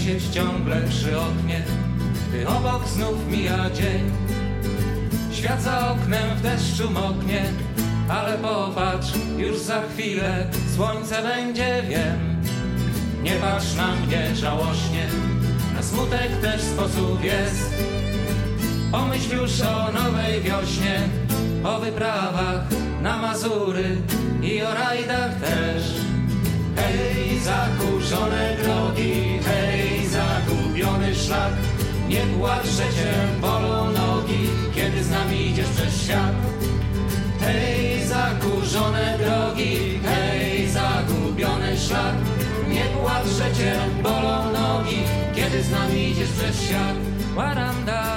wisieć ciągle przy oknie, gdy obok znów mija dzień. Świat za oknem w deszczu moknie, ale popatrz, już za chwilę słońce będzie, wiem. Nie patrz na mnie żałośnie, na smutek też sposób jest. Pomyśl już o nowej wiośnie, o wyprawach na Mazury i o rajdach też. Hej, zakurzone drogi, hej, zagubiony szlak, nie płacz, że cię bolą nogi, kiedy z nami idziesz przez świat. Hej, zakurzone drogi, hej, zagubiony szlak, nie płacz, że cię bolą nogi, kiedy z nami idziesz przez świat. Ładam da.